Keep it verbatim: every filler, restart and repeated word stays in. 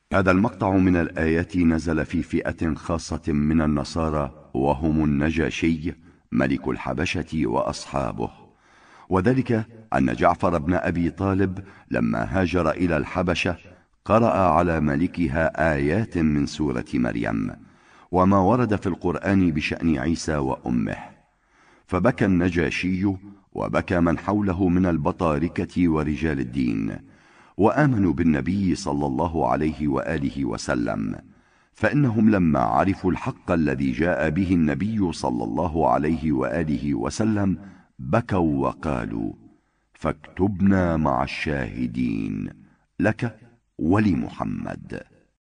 هذا المقطع من الآيات نزل في فئة خاصة من النصارى، وهم النجاشي ملك الحبشة وأصحابه. وذلك أن جعفر بن أبي طالب لما هاجر إلى الحبشة قرأ على ملكها آيات من سورة مريم وما ورد في القرآن بشأن عيسى وأمه، فبكى النجاشي وبكى من حوله من البطاركة ورجال الدين، وآمنوا بالنبي صلى الله عليه وآله وسلم، فإنهم لما عرفوا الحق الذي جاء به النبي صلى الله عليه وآله وسلم بكوا وقالوا: فاكتبنا مع الشاهدين لك ولمحمد.